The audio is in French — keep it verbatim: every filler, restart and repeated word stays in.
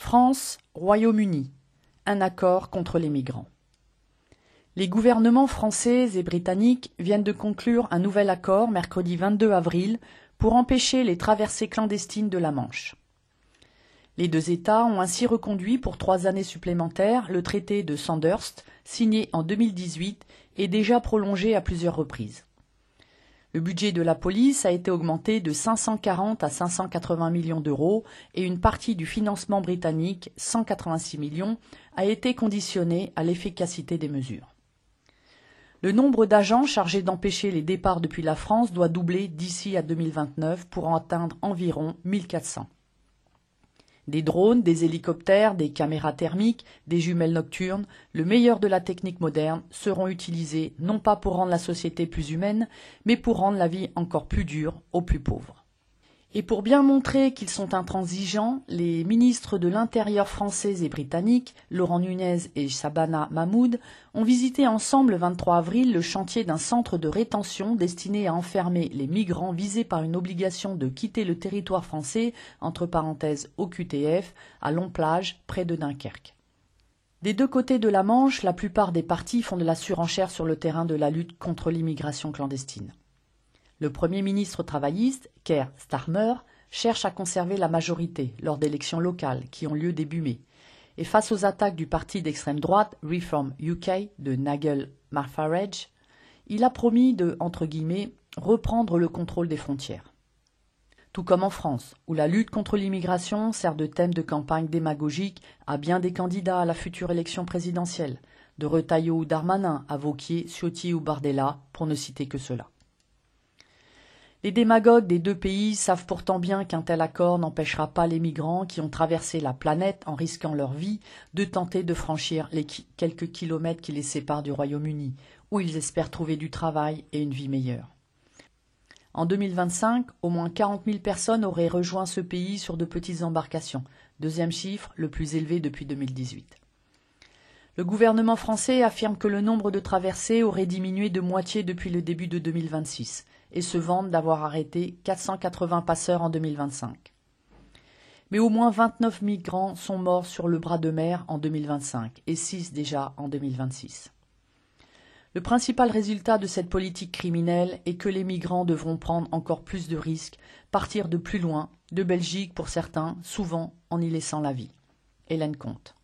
France, Royaume-Uni. Un accord contre les migrants. Les gouvernements français et britanniques viennent de conclure un nouvel accord mercredi vingt-deux avril pour empêcher les traversées clandestines de la Manche. Les deux États ont ainsi reconduit pour trois années supplémentaires le traité de Sandhurst, signé en deux mille dix-huit et déjà prolongé à plusieurs reprises. Le budget de la police a été augmenté de cinq cent quarante à cinq cent quatre-vingts millions d'euros et une partie du financement britannique, cent quatre-vingt-six millions, a été conditionnée à l'efficacité des mesures. Le nombre d'agents chargés d'empêcher les départs depuis la France doit doubler d'ici à deux mille vingt-neuf pour en atteindre environ mille quatre cents. Des drones, des hélicoptères, des caméras thermiques, des jumelles nocturnes, le meilleur de la technique moderne seront utilisés non pas pour rendre la société plus humaine, mais pour rendre la vie encore plus dure aux plus pauvres. Et pour bien montrer qu'ils sont intransigeants, les ministres de l'Intérieur français et britanniques, Laurent Nunez et Shabana Mahmoud, ont visité ensemble le vingt-trois avril le chantier d'un centre de rétention destiné à enfermer les migrants visés par une obligation de quitter le territoire français, entre parenthèses O Q T F, à Long-Plage, près de Dunkerque. Des deux côtés de la Manche, la plupart des partis font de la surenchère sur le terrain de la lutte contre l'immigration clandestine. Le Premier ministre travailliste, Keir Starmer, cherche à conserver la majorité lors d'élections locales qui ont lieu début mai. Et face aux attaques du parti d'extrême droite Reform U K de Nigel Farage, il a promis de, entre guillemets, reprendre le contrôle des frontières. Tout comme en France, où la lutte contre l'immigration sert de thème de campagne démagogique à bien des candidats à la future élection présidentielle, de Retailleau ou Darmanin à Wauquiez, Ciotti ou Bardella, pour ne citer que cela. Les démagogues des deux pays savent pourtant bien qu'un tel accord n'empêchera pas les migrants qui ont traversé la planète en risquant leur vie de tenter de franchir les ki- quelques kilomètres qui les séparent du Royaume-Uni, où ils espèrent trouver du travail et une vie meilleure. En deux mille vingt-cinq, au moins quarante mille personnes auraient rejoint ce pays sur de petites embarcations, deuxième chiffre le plus élevé depuis deux mille dix-huit. Le gouvernement français affirme que le nombre de traversées aurait diminué de moitié depuis le début de deux mille vingt-six et se vante d'avoir arrêté quatre cent quatre-vingts passeurs en deux mille vingt-cinq. Mais au moins vingt-neuf migrants sont morts sur le bras de mer en deux mille vingt-cinq et six déjà en deux mille vingt-six. Le principal résultat de cette politique criminelle est que les migrants devront prendre encore plus de risques, partir de plus loin, de Belgique pour certains, souvent en y laissant la vie. Hélène Comte.